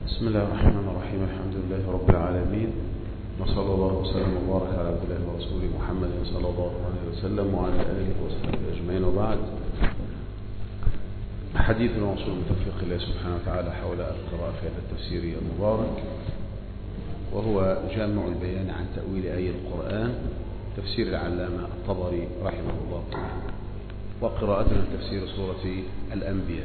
بسم الله الرحمن الرحيم. الحمد لله رب العالمين، وصلى الله وسلم وبارك على عبد الله ورسوله محمد صلى الله عليه وسلم وعلى آله وصحبه أجمعين. وبعد، حديثنا موصول بتوفيق الله سبحانه وتعالى حول القراءة في هذا التفسير المبارك، وهو جامع البيان عن تأويل آية القرآن، تفسير العلامة الطبري رحمه الله تعالى، وقراءتنا تفسير سورة الأنبياء.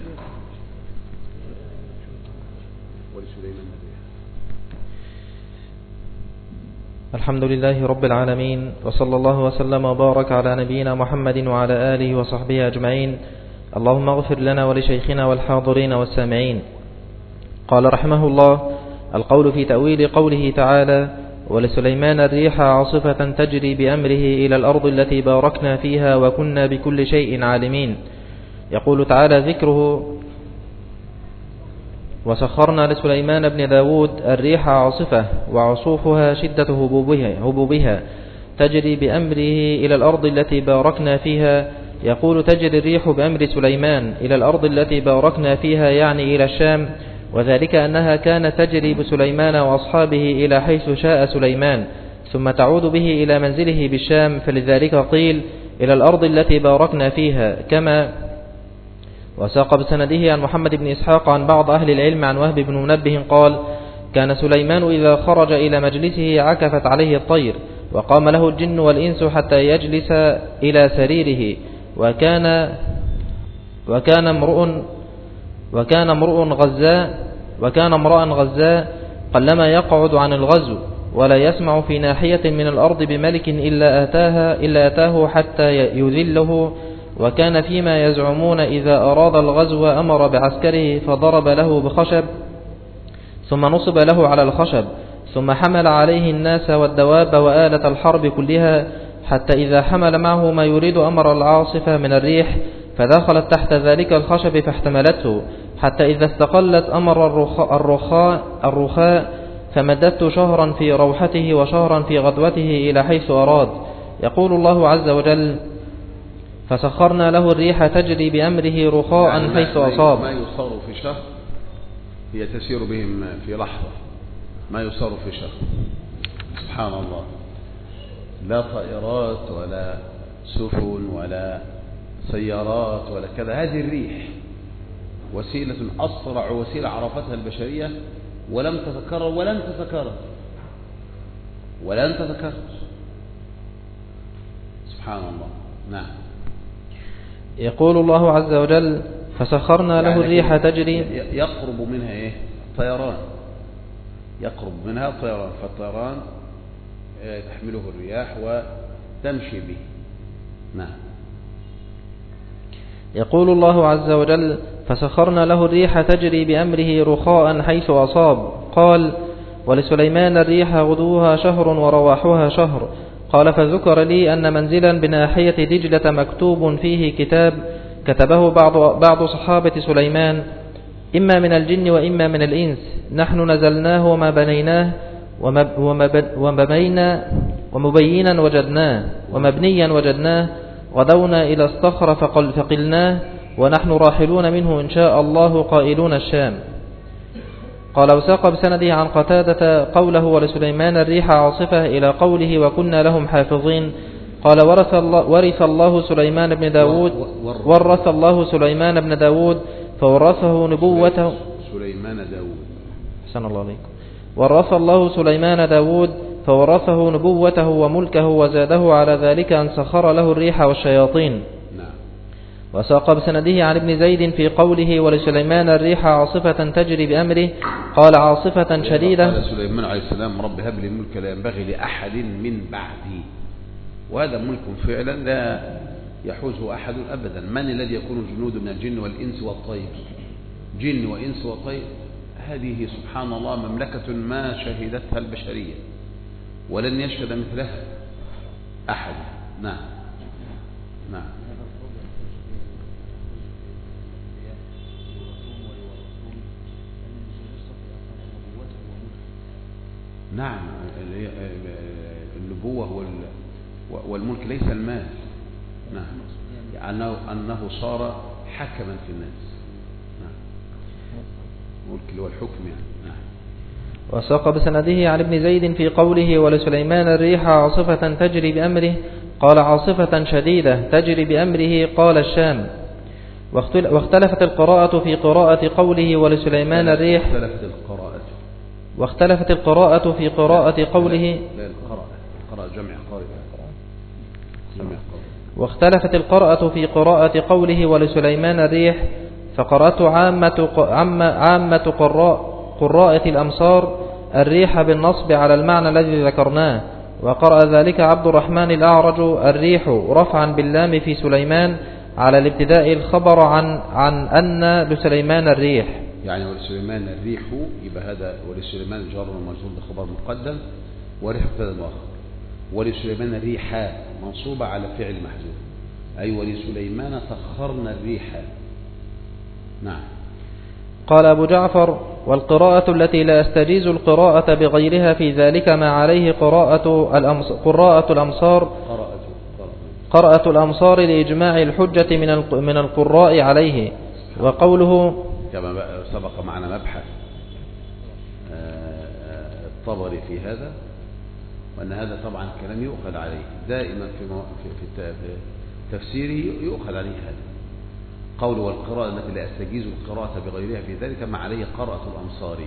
الحمد لله رب العالمين، وصلى الله وسلم وبارك على نبينا محمد وعلى آله وصحبه أجمعين. اللهم اغفر لنا ولشيخنا والحاضرين والسامعين. قال رحمه الله: القول في تأويل قوله تعالى: ولسليمان الريح عاصفة تجري بأمره إلى الأرض التي باركنا فيها وكنا بكل شيء عالمين. يقول تعالى ذكره: وسخرنا لسليمان بن داود الريح عاصفة وعصوفها شدة هبوبها تجري بأمره إلى الأرض التي باركنا فيها. يقول تجري الريح بأمر سليمان إلى الأرض التي باركنا فيها، يعني إلى الشام، وذلك أنها كانت تجري بسليمان وأصحابه إلى حيث شاء سليمان، ثم تعود به إلى منزله بالشام، فلذلك قيل إلى الأرض التي باركنا فيها. كما وساق بسنده عن محمد بن إسحاق عن بعض أهل العلم عن وهب بن منبه قال: كان سليمان إذا خرج إلى مجلسه عكفت عليه الطير، وقام له الجن والإنس حتى يجلس إلى سريره، وكان امرؤا غزاء قلما يقعد عن الغزو، ولا يسمع في ناحية من الأرض بملك إلا أتاه حتى يذله. وكان فيما يزعمون إذا أراد الغزو أمر بعسكره فضرب له بخشب، ثم نصب له على الخشب، ثم حمل عليه الناس والدواب وآلة الحرب كلها، حتى إذا حمل معه ما يريد أمر العاصفة من الريح فدخلت تحت ذلك الخشب فاحتملته، حتى إذا استقلت أمر الرخاء فمددت شهرا في روحته وشهرا في غدوته إلى حيث أراد. يقول الله عز وجل: فسخرنا له الريح تجري بأمره رخاء حيث أصاب. ما يصار في شهر هي تسير بهم في لحظة، ما يصار في شهر. سبحان الله، لا طائرات ولا سفن ولا سيارات ولا كذا. هذه الريح وسيلة أسرع وسيلة عرفتها البشرية ولم تتكرر ولن تتكرر. سبحان الله. نعم. يقول الله عز وجل: فسخرنا له الريح تجري. يقرب منها ايه؟ طيران، يقرب منها طيران، فالطيران تحمله الرياح وتمشي به. نعم. يقول الله عز وجل: فسخرنا له الريح تجري بأمره رخاء حيث أصاب. قال: ولسليمان الريح غدوها شهر ورواحها شهر. قال: فذكر لي أن منزلا بناحية دجلة مكتوب فيه كتاب كتبه بعض صحابة سليمان، إما من الجن وإما من الإنس. نحن نزلناه وما بنيناه ومبنيا وجدناه، غدونا إلى الصخر فقلناه، ونحن راحلون منه إن شاء الله قائلون الشام. قال: وساق بسنده عن قتادة قوله: ولسليمان الريح عاصفة إلى قوله: وكنا لهم حافظين. قال: ورث الله سليمان بن داود فورثه نبوته. ورث الله سليمان داود فورثه نبوته وملكه، وزاده على ذلك أن سخر له الريح والشياطين. وساق بسنده عن ابن زيد في قوله: ولسليمان الريح عاصفة تجري بأمره. قال: عاصفة شديدة. قال سليمان عليه السلام: رب هب لي ملك لا ينبغي لأحد من بعدي. وهذا ملك فعلا لا يحوزه أحد أبدا. من الذي يكون جنود من الجن والإنس والطير؟ جن وإنس وطير، هذه سبحان الله مملكة ما شهدتها البشرية ولن يشهد مثلها أحد. نعم. نعم، النبوة والملك ليس المال. نعم، أنه صار حكما في الناس. نعم، الملك اللي هو الحكم يعني. نعم. وساق بسنده عن ابن زيد في قوله ولسليمان الريح عاصفة تجري بأمره قال عاصفة شديدة تجري بأمره قال الشام. واختلفت القراءة في قراءة قوله ولسليمان الريح واختلفت القراءة في قراءة قوله واختلفت القراءة في قراءة قوله ولسليمان الريح فقرأت عامة قراءة الأمصار الريح بالنصب على المعنى الذي ذكرناه. وقرأ ذلك عبد الرحمن الأعرج الريح رفعا باللام في سليمان على الابتداء الخبر عن أن لسليمان الريح، يعني ولسليمان الريح يبقى هذا ولسليمان الجار والمجرور بخبر مقدم وريح مبتدا مؤخر. ولسليمان الريح منصوبة على فعل محذوف، أي ولسليمان سخرنا الريح. نعم. قال أبو جعفر والقراءة التي لا أستجيز القراءة بغيرها في ذلك ما عليه قراءة الأمصار لإجماع الحجة من القراء عليه. وقوله كما سبق معنا مبحث الطبري في هذا، وأن هذا طبعا كلام يؤخذ عليه دائما في تفسيره يؤخذ عليه هذا قول والقراءة التي لا أستجيز القراءة بغيرها في ذلك ما عليه قراءة الأمصار.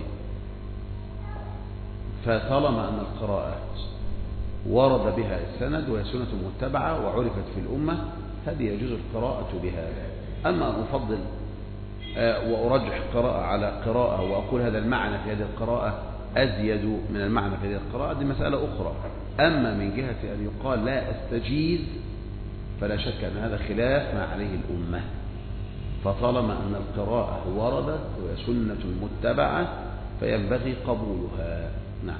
فطالما أن القراءة ورد بها السند وهي سنة متبعة وعرفت في الأمة هذه يجوز القراءة بها. أما أفضل وأرجح قراءة على قراءة وأقول هذا المعنى في هذه القراءة أزيد من المعنى في هذه القراءة دي مسألة أخرى. أما من جهة أن يقال لا أستجيز فلا شك أن هذا خلاف ما عليه الأمة. فطالما أن القراءة وردت وهي سنة متبعة فينبغي قبولها. نعم.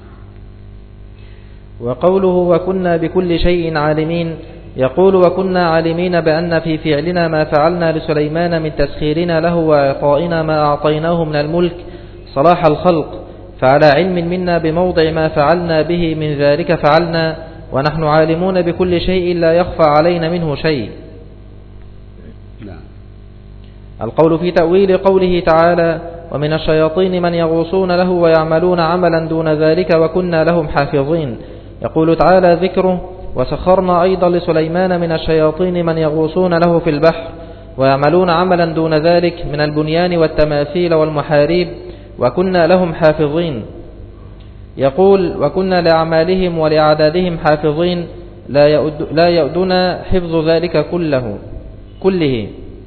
وقوله وكنا بكل شيء عالمين يقول وكنا عالمين بأن في فعلنا ما فعلنا لسليمان من تسخيرنا له وإعطائنا ما أعطيناه من الملك صلاح الخلق، فعلى علم منا بموضع ما فعلنا به من ذلك فعلنا، ونحن عالمون بكل شيء لا يخفى علينا منه شيء. القول في تأويل قوله تعالى ومن الشياطين من يغوصون له ويعملون عملا دون ذلك وكنا لهم حافظين. يقول تعالى ذكره وسخرنا أيضا لسليمان من الشياطين من يغوصون له في البحر ويعملون عملا دون ذلك من البنيان والتماثيل والمحاريب وكنا لهم حافظين. يقول وكنا لأعمالهم ولأعدادهم حافظين لا يؤدنا حفظ ذلك كله.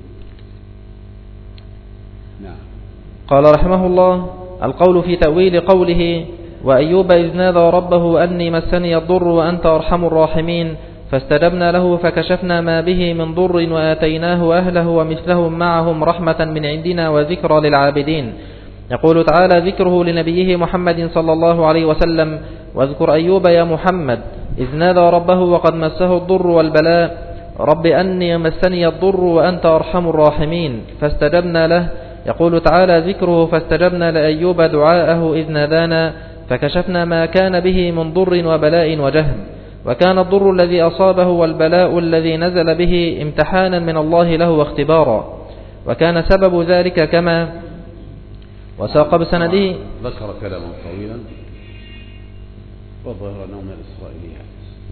قال رحمه الله القول في تأويل قوله وأيوب إذ نادى ربه أني مسني الضر وأنت أرحم الراحمين فاستجبنا له فكشفنا ما به من ضر وآتيناه أهله ومثلهم معهم رحمة من عندنا وذكرى للعابدين. يقول تعالى ذكره لنبيه محمد صلى الله عليه وسلم واذكر أيوب يا محمد إذ نادى ربه وقد مسه الضر والبلاء رب أني مسني الضر وأنت أرحم الراحمين فاستجبنا له. يقول تعالى ذكره فاستجبنا لأيوب دعاءه إذ نادانا فكشفنا ما كان به من ضر وبلاء وجهل، وكان الضر الذي أصابه والبلاء الذي نزل به امتحانا من الله له واختبارا، وكان سبب ذلك كما وساق بسنده. ذكر كلاما طويلا والظاهر أنه من الإسرائيليات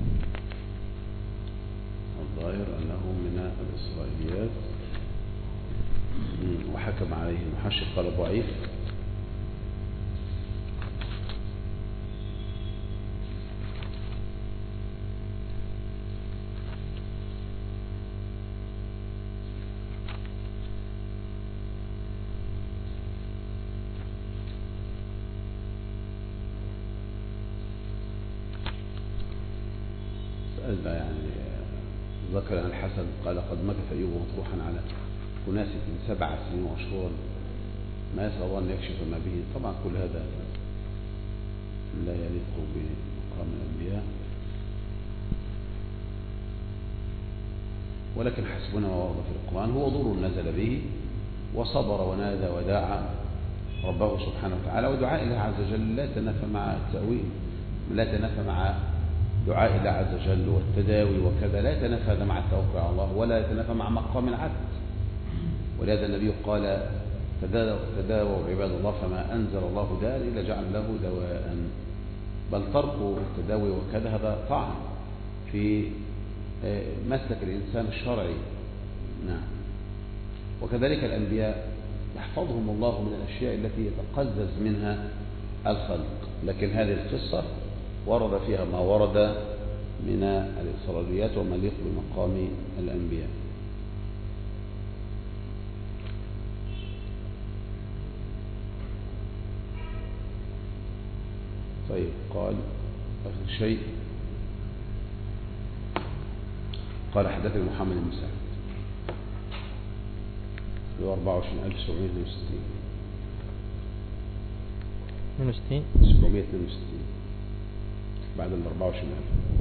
وحكم عليه المحشي قال ضعيف. يعني ذكر عن الحسن قال قد مكث أيوب مطروحا على أناس من 7 سنين وشهورا ما يسأل الله أن يكشف ما به. طبعا كل هذا لا يليق بمقام الأنبياء، ولكن حسبنا ما ورد في القرآن هو ضر نزل به وصبر ونادى وداعى ربه سبحانه وتعالى. ودعاء الله عز وجل لا تنافى مع التأويل، لا تنافى مع دعاء الله عز وجل والتداوي وكذا، لا يتنافى هذا مع التوكل على الله ولا يتنافى مع مقام العبد. ولهذا النبي قال تداووا عباد الله فما أنزل الله داء إلا جعل له دواء، بل ترك التداوي وكذا هذا طعن في مسلك الإنسان الشرعي. نعم. وكذلك الأنبياء يحفظهم الله من الأشياء التي يتقزز منها الخلق، لكن هذه القصة ورد فيها ما ورد من الإسرائيليات وما يليق بمقام الأنبياء. طيب، قال آخر شيء، قال حدثني محمد بن سعد 24762 بعد ال 24,000.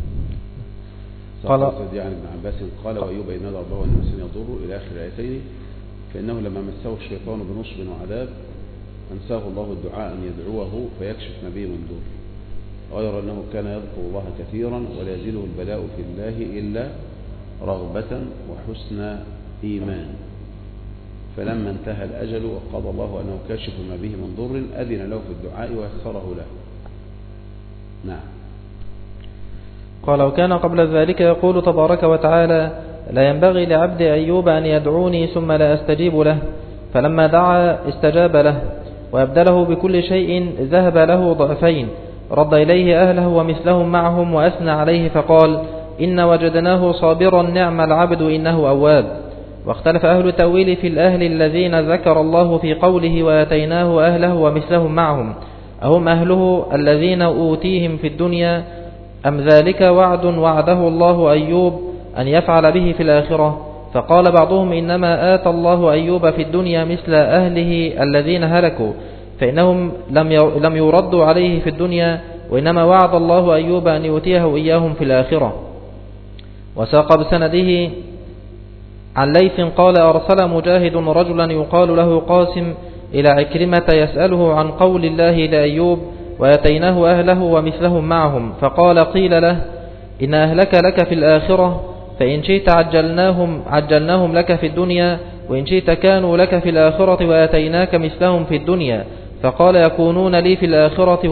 قال عن ابن عباس قال وأيوب إن نادى ربه أن مسني يضر إلى آخر الآيتين، فإنه لما مسه الشيطان بنصب وعذاب أنساه الله الدعاء أن يدعوه فيكشف ما به من ضر، غير أنه كان يذكر الله كثيرا ولا يزيده البلاء في الله إلا رغبة وحسن إيمان، فلما انتهى الأجل وقضى الله أنه كاشف ما به من ضر أذن له في الدعاء ويسره له. نعم. قال وكان قبل ذلك يقول تبارك وتعالى لا ينبغي لعبد أيوب أن يدعوني ثم لا أستجيب له، فلما دعا استجاب له وأبدله بكل شيء ذهب له ضعفين، رد إليه أهله ومثلهم معهم وأثنى عليه فقال إن وجدناه صابرا نعم العبد إنه أواب. واختلف أهل التأويل في الأهل الذين ذكر الله في قوله وآتيناه أهله ومثلهم معهم، أهم أهله الذين أوتيهم في الدنيا أم ذلك وعد وعده الله أيوب أن يفعل به في الآخرة؟ فقال بعضهم إنما آتى الله أيوب في الدنيا مثل أهله الذين هلكوا، فإنهم لم يردوا عليه في الدنيا، وإنما وعد الله أيوب أن يؤتيه إياهم في الآخرة. وساق بسنده عن ليث قال أرسل مجاهد رجلا يقال له قاسم إلى عكرمة يسأله عن قول الله لأيوب وآتيناه أهله ومثلهم معهم، فقال قيل له إن أهلك لك في الآخرة، فإن شئت عجلناهم لك في الدنيا، وإن شئت كانوا لك في الآخرة وآتيناك مثلهم في الدنيا. فقال يكونون لي في الآخرة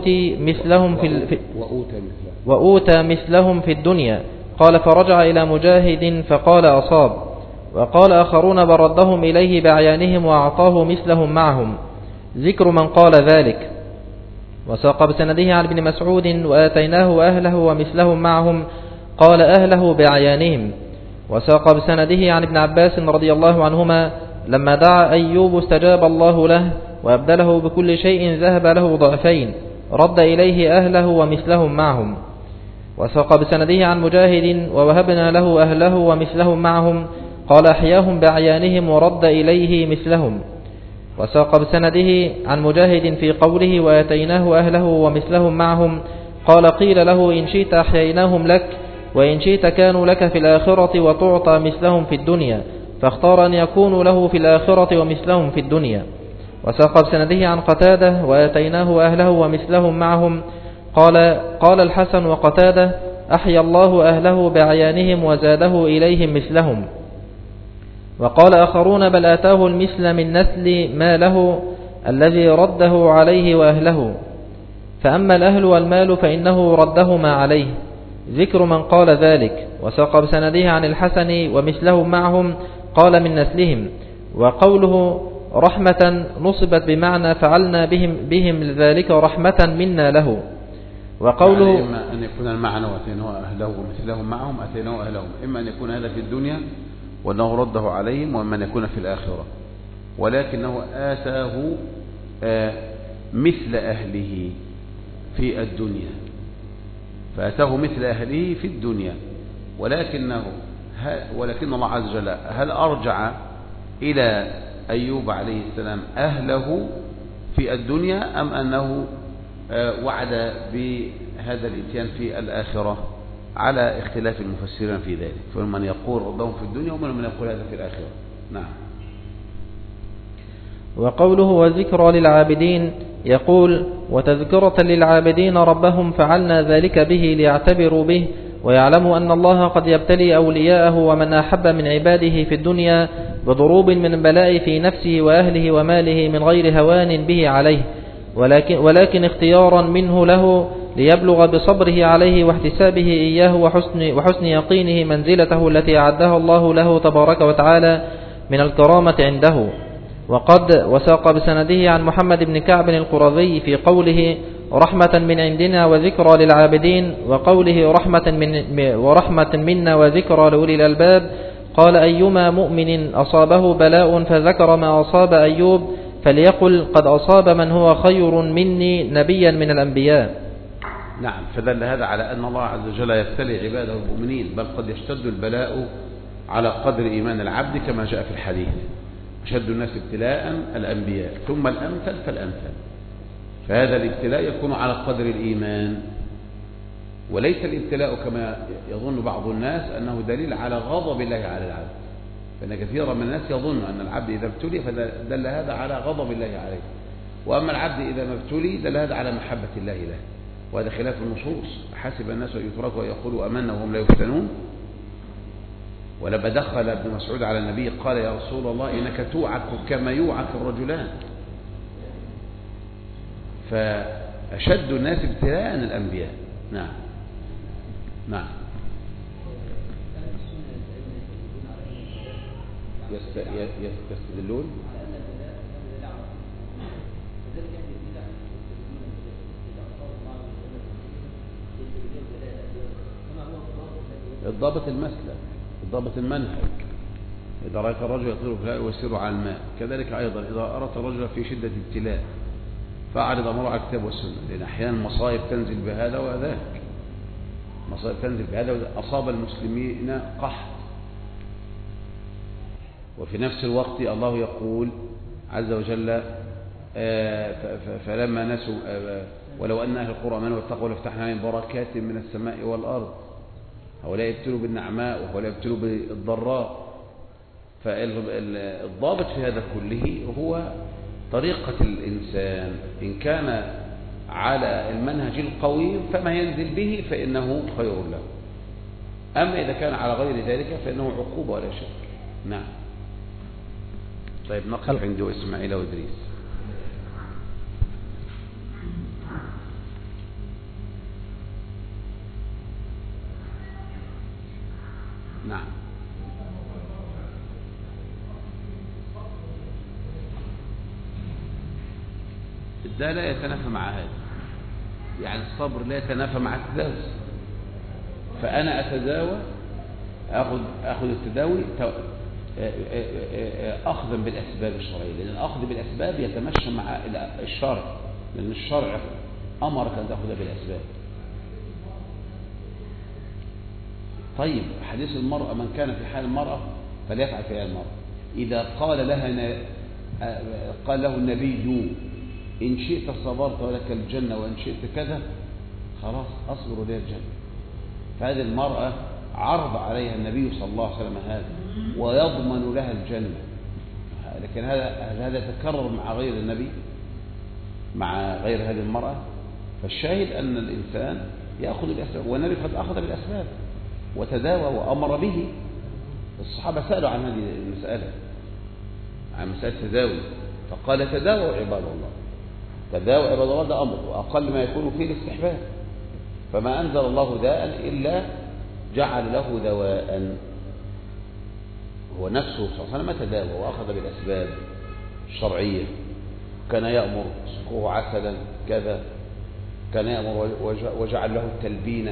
وأوتى مثلهم في الدنيا. قال فرجع إلى مجاهد فقال أصاب. وقال آخرون بردهم إليه بعيانهم وأعطاه مثلهم معهم، ذكر من قال ذلك. وساق بسنده عن ابن مسعود وآتيناه أهله ومثلهم معهم، قال أهله بعيانهم. وساق بسنده عن ابن عباس رضي الله عنهما لما دعا أيوب استجاب الله له وأبدله بكل شيء ذهب له ضعفين، رد إليه أهله ومثلهم معهم. وساق بسنده عن مجاهد ووهبنا له أهله ومثلهم معهم، قال أحياهم بعيانهم ورد إليه مثلهم. وساق بسنده عن مجاهد في قوله وآتيناه أهله ومثلهم معهم، قال قيل له إن شئت أحييناهم لك، وإن شئت كانوا لك في الآخرة وتعطى مثلهم في الدنيا، فاختار أن يكونوا له في الآخرة ومثلهم في الدنيا. وساق بسنده عن قتادة وآتيناه أهله ومثلهم معهم، قال الحسن وقتادة أحيا الله أهله بعيانهم وزاده إليهم مثلهم. وقال آخرون بل آتاه المثل من نسل ما له الذي رده عليه وأهله، فأما الأهل والمال فإنه ردهما عليه، ذكر من قال ذلك. وساق بسنده عن الحسن ومثلهم معهم قال من نسلهم. وقوله رحمة نصبت بمعنى فعلنا بهم ذلك رحمة منا له. وقوله يعني إما أن يكون المعنى وأتيناه أهله ومثلهم معهم، أتيناه أهلهم، إما أن يكون هذا في الدنيا وأنه رده عليهم، وإما أن يكون في الآخرة، ولكنه آتاه مثل أهله في الدنيا، فآتاه مثل أهله في الدنيا، ولكن الله عز وجل هل أرجع إلى أيوب عليه السلام أهله في الدنيا، أم أنه وعد بهذا الإتيان في الآخرة؟ على اختلاف المفسرين في ذلك، فمن يقول ردهم في الدنيا ومن يقول هذا في الآخرة. نعم. وقوله وذكرى للعابدين يقول وتذكرة للعابدين ربهم فعلنا ذلك به ليعتبروا به ويعلموا أن الله قد يبتلي أولياءه ومن أحب من عباده في الدنيا بضروب من البلاء في نفسه وأهله وماله من غير هوان به عليه، ولكن اختيارا منه له ليبلغ بصبره عليه واحتسابه إياه وحسن يقينه منزلته التي أعدها الله له تبارك وتعالى من الكرامة عنده. وقد وساق بسنده عن محمد بن كعب القرظي في قوله رحمة من عندنا وذكرى للعابدين، وقوله ورحمة منا وذكرى لأولي الألباب، قال أيما مؤمن أصابه بلاء فذكر ما أصاب أيوب فليقل قد أصاب من هو خير مني نبيا من الأنبياء. نعم، فدل هذا على أن الله عز وجل يبتلي عباده المؤمنين، بل قد يشتد البلاء على قدر إيمان العبد كما جاء في الحديث: أشد الناس ابتلاء الأنبياء ثم الأمثل فالأمثل. فهذا الابتلاء يكون على قدر الإيمان، وليس الابتلاء كما يظن بعض الناس أنه دليل على غضب الله على العبد، فإن كثيرا من الناس يظن أن العبد إذا ابتلي فدل هذا على غضب الله عليه، وأما العبد إذا ما ابتلي دل هذا على محبة الله له، وهذا خلاف النصوص. حسب الناس أن يتركوا ويقولوا أمنا وهم لا يفتنون. ولما دخل ابن مسعود على النبي قال: يا رسول الله إنك توعك كما يوعك الرجلان. فأشد الناس ابتلاء الأنبياء. نعم نعم. يستدلون الضابط المسلك، الضابط المنهج. إذا رأيت الرجل يطير في الهواء ويسير على الماء، كذلك أيضا إذا أردت الرجل في شدة ابتلاء فأعرض أمره على الكتاب والسنة، لأن أحيانا مصائب تنزل بهذا وذاك، مصائب تنزل بهذا. أصاب المسلمين قحط، وفي نفس الوقت الله يقول عز وجل: فلما نسوا ولو أن أهل القرى آمنوا واتقوا لفتحنا عليهم بركات من السماء والأرض. هؤلاء يبتلوا بالنعماء وهؤلاء يبتلوا بالضراء. فالضابط في هذا كله هو طريقة الإنسان، إن كان على المنهج القويم فما ينزل به فإنه خير له، أما إذا كان على غير ذلك فإنه عقوبة ولا شك. نعم. طيب نقف عنده إسماعيل وإدريس. نعم. ده لا يتنافى مع هذا، يعني الصبر لا يتنافى مع التداوي. فأنا أتداوى، أخذ التداوي أخذا بالأسباب الشرعية، لأن الأخذ بالأسباب يتمشى مع الشرع، لأن الشرع أمرك أن تأخذ بالأسباب. طيب حديث المرأة: من كان في حال المرأة فليفعل في حال المرأة. إذا قال له النبي: إن شئت صبرت ولك الجنة وإن شئت كذا، خلاص أصبر لي الجنة. فهذه المرأة عرض عليها النبي صلى الله عليه وسلم هذا ويضمن لها الجنة، لكن هذا تكرر مع غير النبي، مع غير هذه المرأة. فالشاهد أن الإنسان يأخذ بالأسباب، والنبي قد أخذ بالأسباب وتداوى وأمر به. الصحابة سألوا عن هذه المسألة، عن مسألة التداوي، فقال: تداووا عباد الله. تداووا عباد الله ده أمر، وأقل ما يكون فيه الاستحباب. فما أنزل الله داء إلا جعل له دواء. هو نفسه صلى الله عليه وسلم تداوى وأخذ بالأسباب الشرعية. كان يأمر سقوه عسلا كذا، كان يأمر وجعل له التلبينة،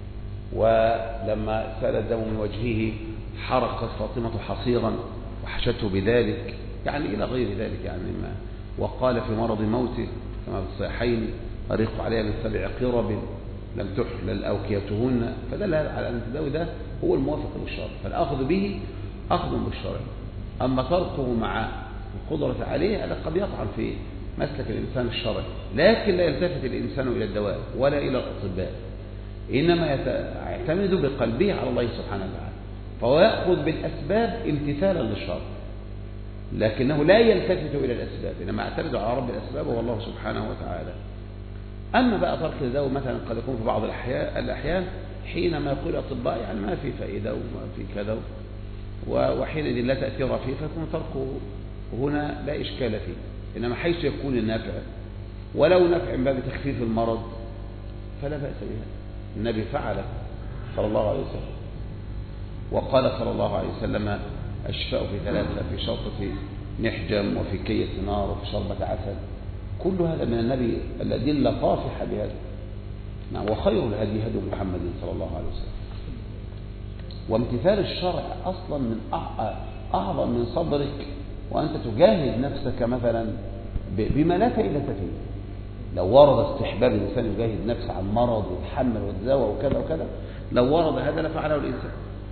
ولما سال الدم من وجهه حرقت فاطمة حصيرا وحشته بذلك، يعني إلى غير ذلك. يعني ما وقال في مرض موته كما في الصحيحين: أريق عليها من 7 قرب لم تحلل أوكيتهن. فدل على أن التداوي ده هو الموافق للشرع، فالأخذ به أخذ بالشرع. أما تركه مع القدرة عليه هذا قد يطعن في مسلك الإنسان الشرعي، لكن لا يلتفت الإنسان إلى الدواء ولا إلى الأطباء، إنما يعتمد بقلبه على الله سبحانه وتعالى، فهو يأخذ بالأسباب امتثالا للشرع، لكنه لا يلتفت إلى الأسباب، إنما يعتمد على رب الأسباب والله سبحانه وتعالى. أما بقى ترك الدواء مثلا قد يكون في بعض الأحيان حينما يقول الأطباء يعني ما في فائدة وما في كذا، وحينئذ لا تأثير فيه فيكون تركه هنا لا إشكال فيه. إنما حيث يكون النفع ولو نفع من باب تخفيف المرض فلا بأس بها. النبي فعله صلى الله عليه وسلم، وقال صلى الله عليه وسلم الشفاء في ثلاثة: في شرطة محجم، وفي كية نار، وفي شربة عسل. كل هذا من النبي الأدلة طافحة بهذا. نعم. وخير الهدي هدي محمد صلى الله عليه وسلم. وامتثال الشرع أصلا من أعظم من صبرك وأنت تجاهد نفسك مثلا بما لا فائدة فيه. لو ورد استحباب الإنسان يجاهد نفسه عن مرض ويتحمل ويتزاوى وكذا وكذا، لو ورد هذا لفعله الإنسان.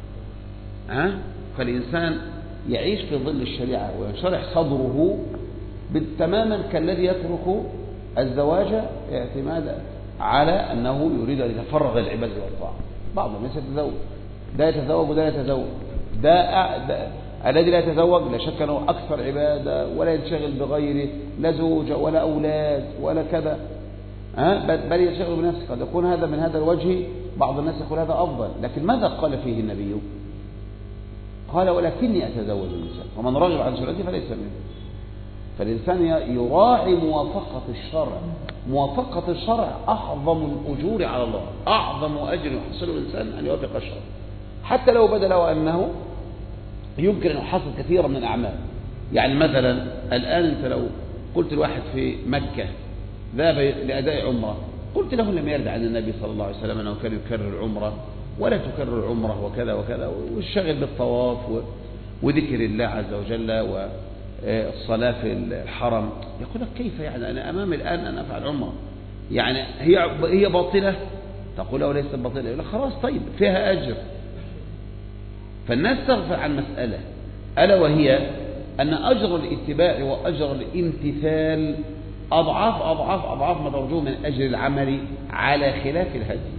فالإنسان يعيش في ظل الشريعة وينشرح صدره تماما كالذي يترك الزواج اعتمادا على أنه يريد أن يتفرغ العبادة والطاعة. بعض الناس يتزوج، ده يتزوج وده يتزوج، الذي لا يتزوج لا شك أنه أكثر عبادة ولا ينشغل بغيره، لا زوجة ولا أولاد ولا كذا، بل ينشغل بنفسه. قد يكون هذا من هذا الوجه بعض الناس يقول هذا أفضل، لكن ماذا قال فيه النبي؟ قال: ولكني أتزوج النساء ومن رغب عن سنتي فليس منه. فالإنسان يراعي موافقة الشرع. موافقة الشرع أعظم الأجور على الله، أعظم أجر يحصله الإنسان أن يوافق الشرع، حتى لو بدا له أنه يمكن أن يحصل كثيرا من الأعمال. يعني مثلا الآن أنت لو قلت الواحد في مكة ذهب لأداء عمرة، قلت له لم يرد عن النبي صلى الله عليه وسلم أنه كان يكرر العمرة ولا تكرر العمرة وكذا وكذا، والشغل بالطواف وذكر الله عز وجل والصلاة في الحرم. يقول لك: كيف يعني أنا أمامي الآن أن أفعل عمرة؟ يعني هي باطلة؟ تقول له: ليست باطلة. يقول لك: خلاص طيب فيها أجر. فالناس تغفل عن مسألة، ألا وهي أن أجر الاتباع وأجر الامتثال أضعاف أضعاف أضعاف ما ترجوه من أجر العمل على خلاف الهدي.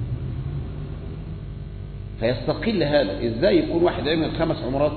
فيستقل هذا. إزاي يكون واحد يعمل 5 عمرات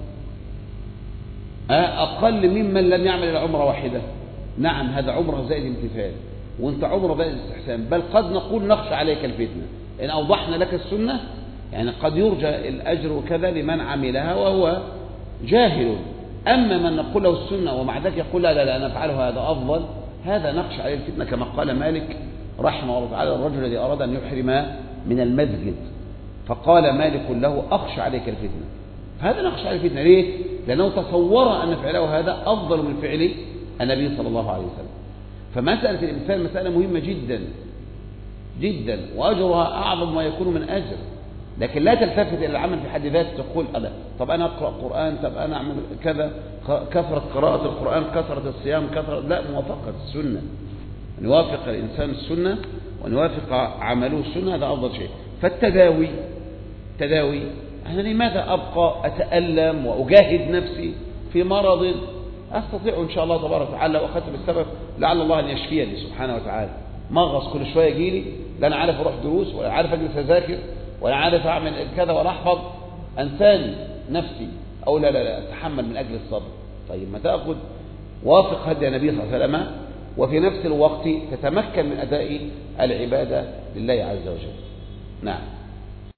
أقل ممن لم يعمل إلا عمرة واحدة؟ نعم، هذا عمرة زائد امتثال، وانت عمرة زائد استحسان. بل قد نقول: نخشى عليك الفتنة إن أوضحنا لك السنة. يعني قد يرجى الأجر وكذا لمن عملها وهو جاهل. أما من نقول له السنة ومع ذلك يقول: لا لا لا أنا أفعله هذا أفضل، هذا نخشى عليه الفتنة. كما قال مالك رحمه الله تعالى: الرجل الذي أراد أن يحرم من المسجد فقال مالك له: أخشى عليك الفتنة. فهذا نخشى عليه الفتنة. ليه؟ لأنه تصور أن فعله هذا أفضل من فعل النبي صلى الله عليه وسلم. فمسألة الإمثال مسألة مهمة جدا جدا، وأجرها أعظم ما يكون من أجر. لكن لا تلتفت إلى العمل في حد ذاته، تقول: طب أنا أقرأ قرآن، طب أنا أعمل كذا، كثرة قراءة القرآن، كثرة الصيام، كثرة. لا، موافقة السنة، أن يوافق الإنسان السنة وأن يوافق عمله السنة، هذا أفضل شيء. فالتداوي أنا لماذا أبقى أتألم وأجاهد نفسي في مرض أستطيع إن شاء الله تبارك وتعالى وأخذت بالسبب لعل الله أن يشفيني سبحانه وتعالى. مغص كل شوية يجيلي، لا أنا عارف أروح دروس ولا عارف أجلس أذاكر ولا عارف أعمل كذا ولا أحفظ، أنساني نفسي، أو لا أتحمل من أجل الصبر. طيب ما تأخذ وافق هدي النبي صلى الله عليه وسلم، وفي نفس الوقت تتمكن من أداء العبادة لله عز وجل. نعم.